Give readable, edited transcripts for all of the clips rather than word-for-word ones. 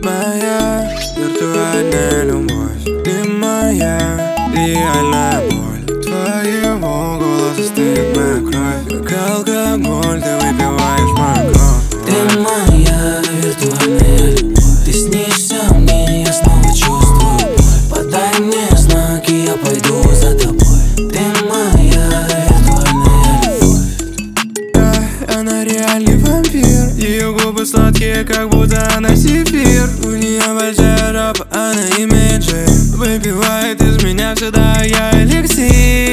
моя виртуальная любовь, ты моя реальная боль. Твоего голоса стынет моя кровь, как алкоголь, ты выпиваешь мою кровь. Ты моя виртуальная любовь, ты снишься мне, я снова чувствую боль. Подай мне знаки, я пойду за тобой. Ты моя виртуальная любовь. Она реальный вампир, ее губы сладкие, как будто она зефир. У нее большая жопа, она имеет жизнь, выпивает из меня всегда я эликсир.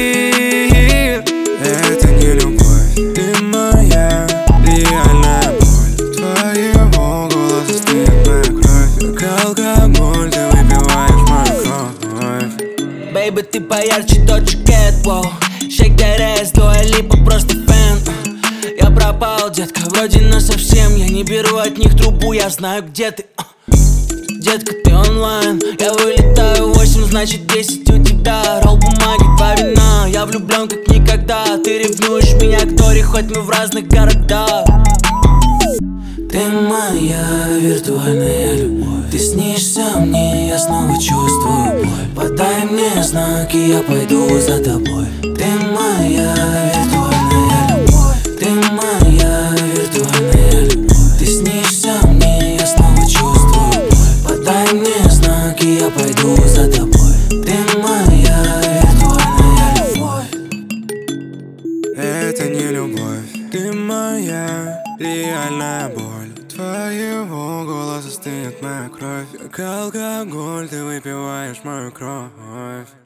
Это не любовь, ты моя реальная боль. Твоего голоса стынет моя кровь, как алкоголь, ты выпиваешь мою кровь. Бэйби, ты поярче Доджи Кэт, воу. Shake that ass, Дуа Липа, просто фэн. Я пропал, детка, вроде насовсем. Я не беру от них трубу, я знаю, где ты. Детка, ты онлайн. Я вылетаю 8, значит 10 у тебя. Ролл бумаги, 2 вина. Я влюблен как никогда. Ты ревнуешь меня к Торе, хоть мы в разных городах. Ты моя виртуальная любовь, ты снишься мне, я снова чувствую боль. Подай мне знаки, я пойду за тобой. Ты моя виртуальная любовь, ты моя виртуальная любовь, ты снишься мне, я снова чувствую боль. Подай мне знаки, я пойду за тобой. Ты моя виртуальная любовь. Это не любовь, ты моя реальная боль. Твоего голоса стынет моя кровь, как алкоголь, ты выпиваешь мою кровь.